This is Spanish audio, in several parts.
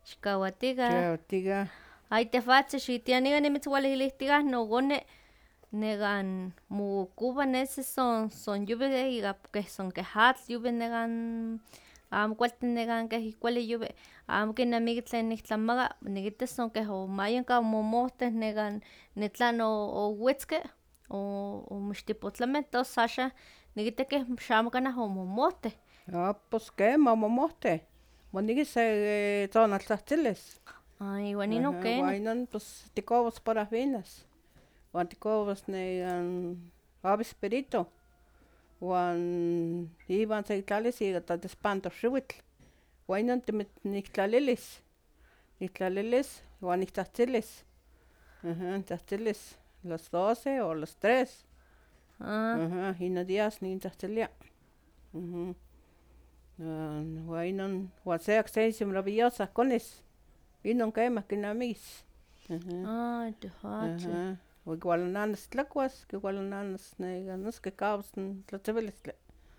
Xkawatiga. Tiga. Ay tefatzi xitianiga nimitzwalilihtiga nogone negan mokuba nesi son lluvia iga que son atl lluvia negan amo kualti negan keh kuali lluvia amo kinamiki tlen niktlamaga nikitas son keh omayanka omomohteh negan nitlan owetzke omixtipotlameh tos axa nikita keh xamo kanah omomohteh. Pues kema omomohteh, moneki se tonaltzahtzilis. Iwan inon Wan kena. inon pues tikowas parafinas, wan tikowas negan avispirito, wan iwan sektlalis ika tlatespantoxiuitl, wan inon niktlalilis wan niktzahtzilis, tzahtzilis las 12 o las 3, inon días nikintzahtzilia. Wan inon wan se acceso maravillosa konis, inon kemah kinamikis. Tefatzi. O kikualananas tlakuas, kikualananas noso kikawas n tlatzivilistli.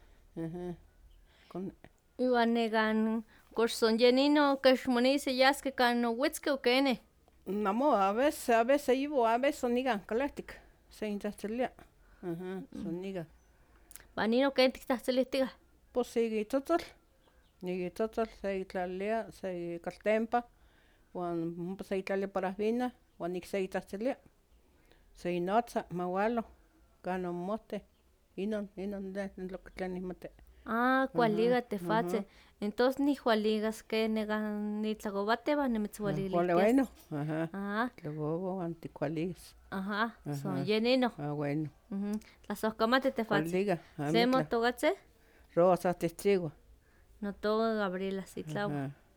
Iwan negan kox son yen inon kech monisi yaskeh kan owetzkeh o keni. Amo a veces yiuwi a veces son nikan kalehtik sekintzahtzilia, son nikan. Wan inon ken tiktzatzilihtiah. Pues ika itzotzol sekitlalilia kaltempa wan ompa sekitlalia parafina wan ik sekitzahtzilia, sekinotza mawalo kan omomohteh, inon lo que tlen nihmati. Kualiga tefatzi, entos nihwaligas ke negan nitlakowati wan nimitzwalilihtias. Bueno, tlakowa wan tikualigas. Son yen inon. Bueno. Tlasohkamati tefatzi. Kualiga, ¿Tlen motokatzin? Rosa Tihtsiwa. Notoka Gabriela Sitlahua.